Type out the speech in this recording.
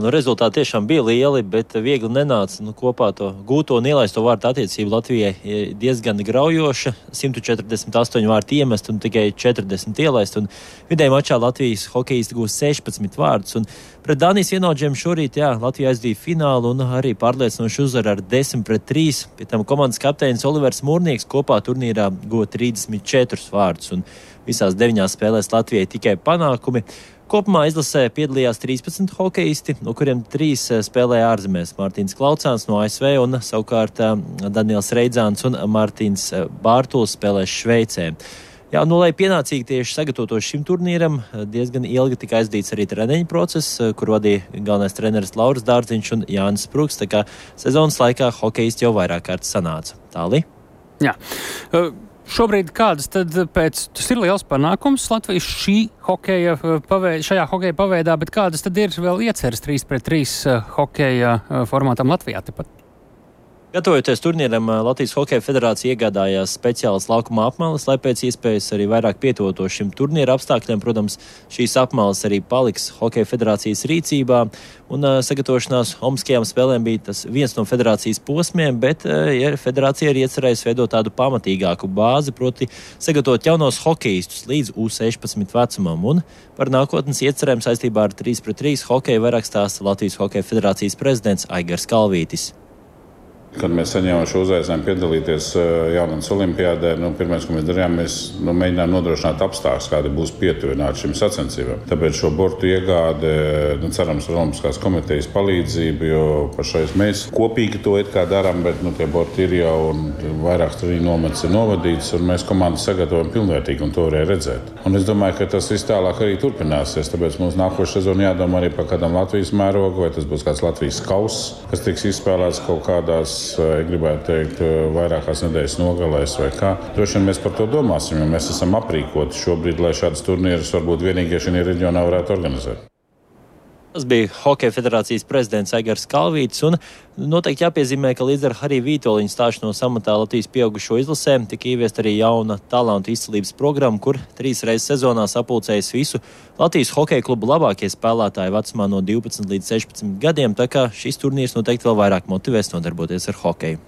Rezultāti tiešām bija lieli, bet viegli nenāca kopā to gūto un ielaisto vārtu attiecību Latvijai diezgan graujoša. 148 vārtu iemest un tikai 40 ielaist. Un vidēji mačā Latvijas hokejisti gūs 16 vārtus. Un pret Dānijas vienaudžiem šorīt Latvija aizdīja finālu un arī pārliecinoši uzvaru ar 10-3. Pie tam komandas kapteinis Olivers Mūrnieks kopā turnīrā guva 34 vārtus. Un visās 9 spēlēs Latvijai tikai panākumi. Kopumā izlasē piedalījās 13 hokejisti, no kuriem 3 spēlēja ārzemēs. Mārtiņš Klaucāns no ASV un savukārt Daniels Reidzāns un Mārtiņš Bārtuls spēlēs Šveicē. Lai pienācīgi tieši sagatavotos šim turnīram, diezgan ilgi tika aizdīts arī treniņu process, kur vadīja galvenais treneris Lauris Dārziņš un Jānis Spruks, tā kā sezonas laikā hokejisti jau vairāk kārtas sanāca. Tāli? Jā. Šobrīd kādas tad tas ir liels panākums Latvijas šajā hokeja paveidā, bet kādas tad ir vēl ieceres 3-3 hokeja formātam Latvijā tepat? Gatavojoties turnīram, Latvijas Hokeja federācija iegādājās speciālas laukuma apmales, lai pēc iespējas arī vairāk pietuvotos šim turnīra apstākļiem. Protams, šīs apmales arī paliks Hokeja federācijas rīcībā, un sagatavošanās Olimpiskajām spēlēm bija tas viens no federācijas posmiem, bet federācija ir iecerējusi veidot tādu pamatīgāku bāzi, proti sagatavot jaunos hokejistus līdz U16 vecumam, un par nākotnes iecerēm saistībā ar 3-3 hokeju vairāk stāsta Latvijas Hokeja federācijas prezidents Aigars Kalvītis. Kad mēs saņēmām šo uzaicinājumu piedalīties jaunatnes olimpiādē, pirmais, ko mēs darījām, mēs mēģinājām nodrošināt apstākļus, kādi būs pietuvināti šim sacensībām. Tāpēc šo bortu iegāde, cerams, ar Olimpiskās komitejas palīdzību, jo pašais mēs kopīgi to darām, bet tie borti ir jau un vairāk treniņu nometnes ir novadīts, un mēs komandu sagatavojam pilnvērtīgi, un to varēja redzēt. Un es domāju, ka tas viss tālāk arī turpināsies, tāpēc mums nākošais sezona jādomā arī par kādam Latvijas mērogu, vai tas būs kāds Latvijas kauss, kas tiks izspēlēts kaut kādās, gribētu teikt, vairākās nedēļas nogalēs vai kā. Droši vien mēs par to domāsim, jo mēs esam aprīkoti šobrīd, lai šādas turnīrus varbūt vienīgie šajā reģionā varētu organizēt. Tas bija Hokeja federācijas prezidents Aigars Kalvītis, un noteikti jāpiezīmē, ka līdz ar Hariju Vītoliņu stāšanos amatā Latvijas pieaugušo izlasēm tika ieviest arī jauna talantu izcilības programma, kur 3 reizes sezonā sapulcējas visu Latvijas hokeja klubu labākie spēlētāji vecumā no 12 līdz 16 gadiem, tā kā šis turnīrs noteikti vēl vairāk motivēs nodarboties ar hokeju.